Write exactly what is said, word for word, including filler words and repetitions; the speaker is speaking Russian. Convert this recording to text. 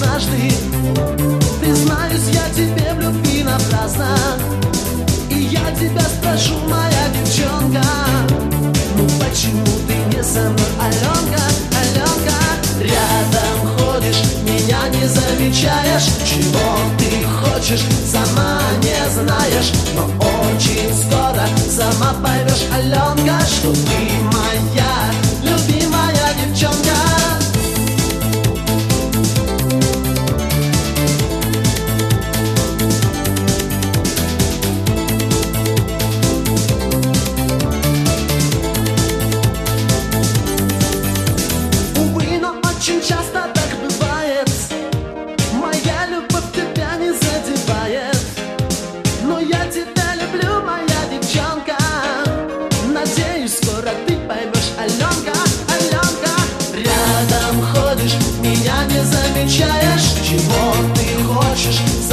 однажды. Признаюсь я тебе в любви напрасно, и я тебя спрошу, моя девчонка, ну почему ты не со мной, Аленка, Аленка? Рядом ходишь, меня не замечаешь. Чего ты хочешь, сама не знаешь, но очень скоро сама поймешь, Аленка, что ты моя любимая девчонка. Очень часто так бывает, моя любовь тебя не задевает, но я тебя люблю, моя девчонка. Надеюсь, скоро ты поймешь, Аленка, Аленка. Рядом ходишь, меня не замечаешь. Чего ты хочешь?